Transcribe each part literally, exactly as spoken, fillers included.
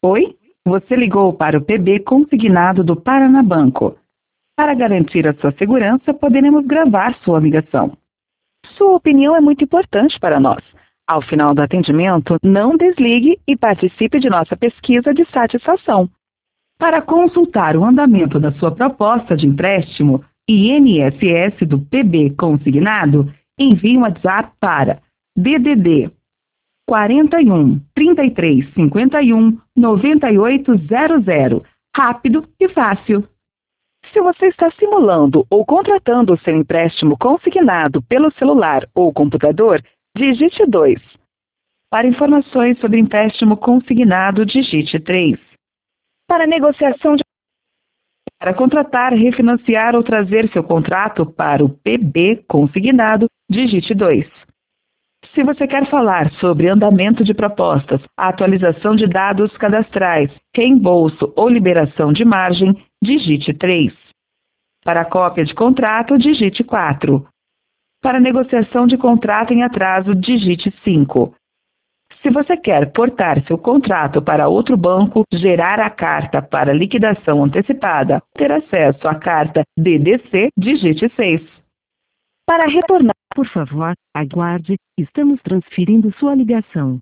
Oi? Você ligou para o P B consignado do Paraná Banco. Para garantir a sua segurança, poderemos gravar sua ligação. Sua opinião é muito importante para nós. Ao final do atendimento, não desligue e participe de nossa pesquisa de satisfação. Para consultar o andamento da sua proposta de empréstimo I N S S do P B consignado, envie um WhatsApp para D D D quarenta e um, trinta e três, cinquenta e um, noventa e oito zero zero. Rápido e fácil. Se você está simulando ou contratando o seu empréstimo consignado pelo celular ou computador, digite dois. Para informações sobre empréstimo consignado, digite três. Para negociação de... Para contratar, refinanciar ou trazer seu contrato para o P B consignado, digite dois. Se você quer falar sobre andamento de propostas, atualização de dados cadastrais, reembolso ou liberação de margem, digite três. Para cópia de contrato, digite quatro. Para negociação de contrato em atraso, digite cinco. Se você quer portar seu contrato para outro banco, gerar a carta para liquidação antecipada, ter acesso à carta D D C, digite seis. Para retornar, por favor, aguarde, estamos transferindo sua ligação.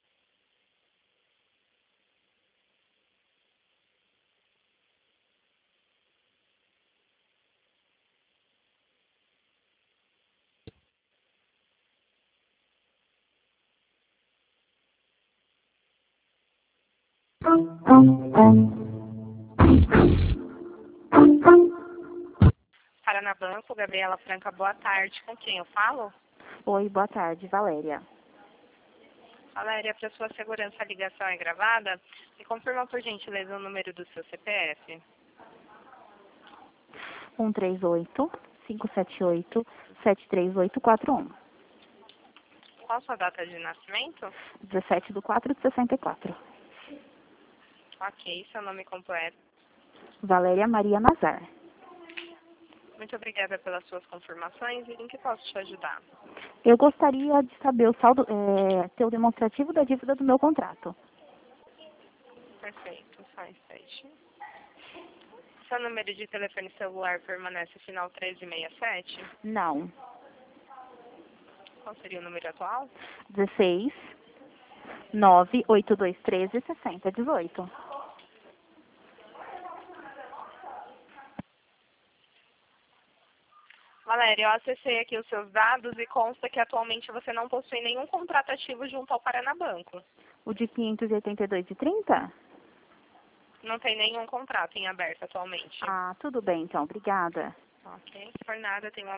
Paraná Banco, Gabriela Franca, boa tarde. Com quem eu falo? Oi, boa tarde, Valéria. Valéria, para sua segurança a ligação é gravada. Me confirma por gentileza o número do seu C P F. um três oito, cinco sete oito, sete três oito quatro um. Qual a sua data de nascimento? dezessete de quatro de sessenta e quatro. Ok, seu nome completo. Valéria Maria Nazar. Muito obrigada pelas suas confirmações e em que posso te ajudar? Eu gostaria de saber o saldo, é, ter o demonstrativo da dívida do meu contrato. Perfeito, só um instante. Seu número de telefone celular permanece final treze sessenta e sete? Não. Qual seria o número atual? dezesseis, nove oito dois três, sessenta dezoito. Valéria, eu acessei aqui os seus dados e consta que atualmente você não possui nenhum contrato ativo junto ao Paraná Banco. O de quinhentos e oitenta e dois de trinta? Não tem nenhum contrato em aberto atualmente. Ah, tudo bem então, obrigada. Ok, por nada, tem uma